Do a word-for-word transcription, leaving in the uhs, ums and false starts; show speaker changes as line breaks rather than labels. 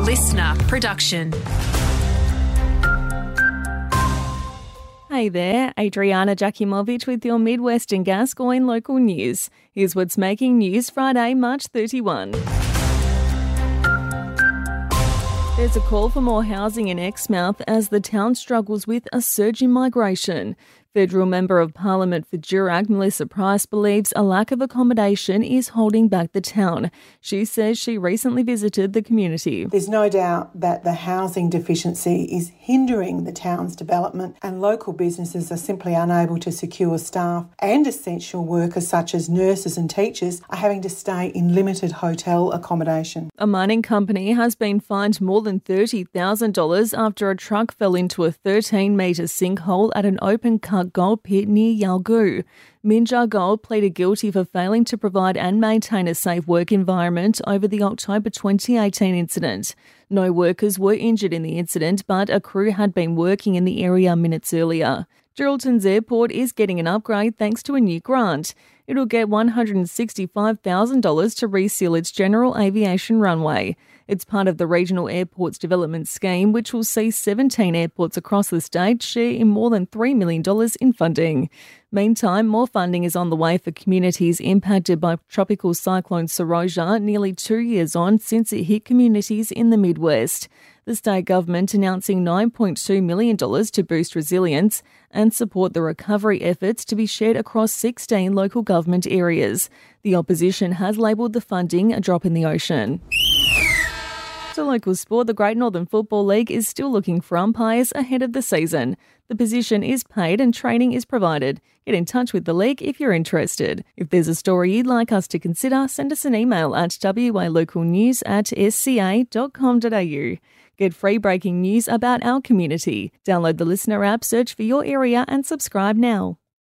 listener production.
Hey there, Adriana Jakimovic with your Midwest and Gascoyne local news. Here's what's making news Friday, March thirty-first. There's a call for more housing in Exmouth as the town struggles with a surge in migration. Federal Member of Parliament for Durack, Melissa Price, believes a lack of accommodation is holding back the town. She says she recently visited the community.
There's no doubt that the housing deficiency is hindering the town's development, and local businesses are simply unable to secure staff, and essential workers such as nurses and teachers are having to stay in limited hotel accommodation.
A mining company has been fined more than thirty thousand dollars after a truck fell into a thirteen metre sinkhole at an open cut gold pit near Yalgoo. Minjar Gold pleaded guilty for failing to provide and maintain a safe work environment over the October twenty eighteen incident. No workers were injured in the incident, but a crew had been working in the area minutes earlier. Geraldton's airport is getting an upgrade thanks to a new grant. It'll get one hundred sixty-five thousand dollars to reseal its general aviation runway. It's part of the Regional Airports Development Scheme, which will see seventeen airports across the state share in more than three million dollars in funding. Meantime, more funding is on the way for communities impacted by Tropical Cyclone Saroja nearly two years on since it hit communities in the Midwest. The state government announcing nine point two million dollars to boost resilience and support the recovery efforts to be shared across sixteen local government areas. The opposition has labelled the funding a drop in the ocean. To local sport, the Great Northern Football League is still looking for umpires ahead of the season. The position is paid and training is provided. Get in touch with the league if you're interested. If there's a story you'd like us to consider, send us an email at w a local news at s c a dot com dot a u. Get free breaking news about our community. Download the Listener app, search for your area and subscribe now.